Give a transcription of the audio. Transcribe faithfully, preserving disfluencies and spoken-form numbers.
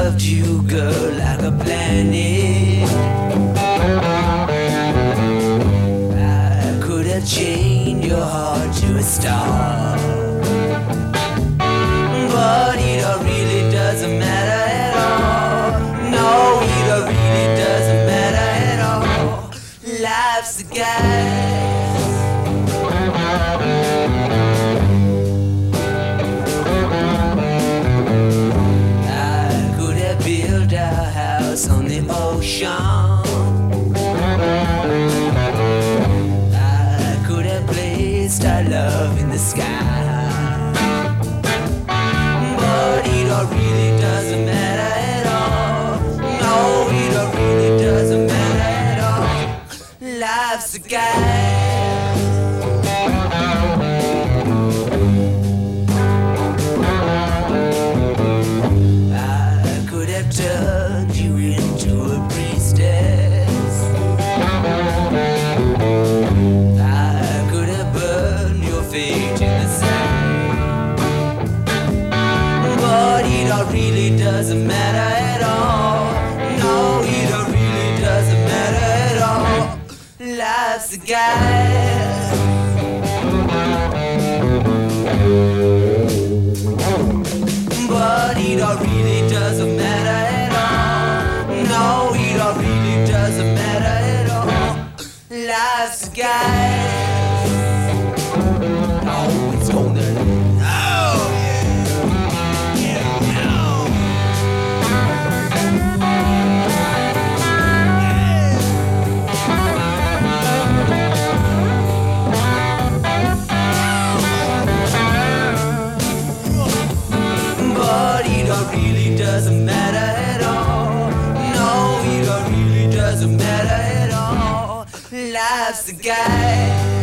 loved you, girl, like a planet. I could have chained your heart to a star, but it all really doesn't matter at all. No, it all really doesn't matter at all. Life's a gas. I could have built a house on the ocean. I could have placed our love in the sky, but it all really doesn't matter at all. No, it all really doesn't matter at all. Life's a gas. I could have turned you into a priestess. I could have burned your fate in the sand, but it all really doesn't matter at all. No, it all really doesn't matter at all. Life's a gas. But it all really doesn't matter at all. No, it all really doesn't matter at all. Life's a gas. Oh, it's gonna. Oh, yeah. Yeah, yeah. But it all really doesn't matter at all. No, it all really doesn't matter at all. Life's a guy.